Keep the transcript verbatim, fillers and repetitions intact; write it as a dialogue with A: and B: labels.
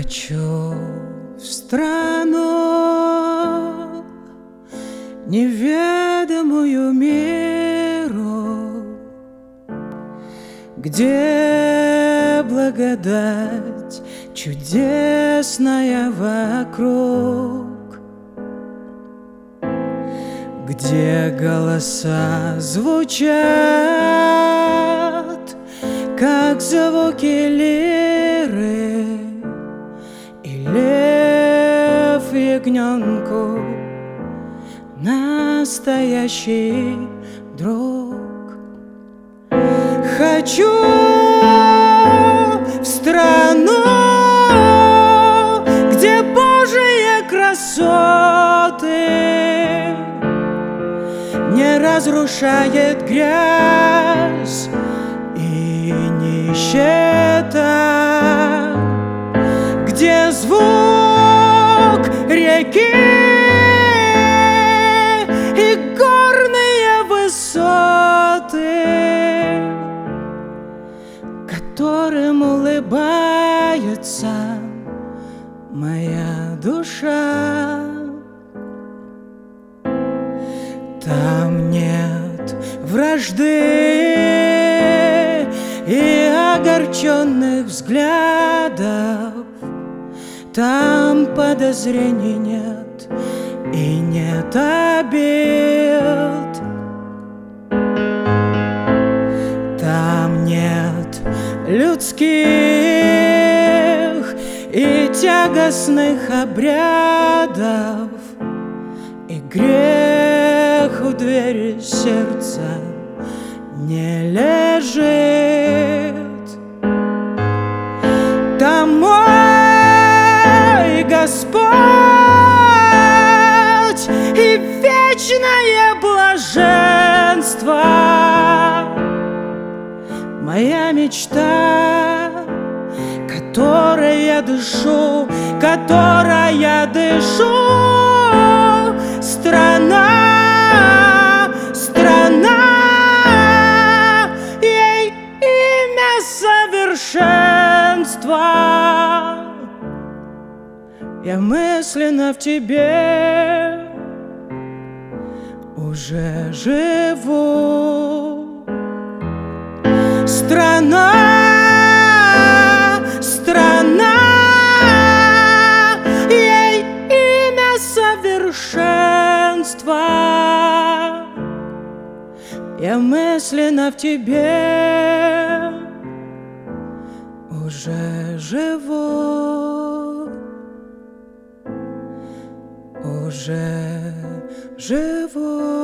A: хочу в страну, неведомую миру, где благодать чудесная вокруг, где голоса звучат, как звуки лиры, и лев ягненку настоящий друг. Хочу в страну, где Божьи красоты не разрушает грязь и нищета, где звук реки и горные высоты, которым улыбается моя душа. Там нет вражды и огорченных взглядов, там подозрений нет и нет обид. Там нет людских и тягостных обрядов, и грех у двери сердца не лежит. Там мой Господь и вечное блаженство, моя мечта, которой я дышу, которой я дышу. Страна, страна, ей имя совершенства. Я мысленно в тебе уже живу. Страна, страна, ей имя совершенства. Я мысленно в тебе уже живу, уже живу.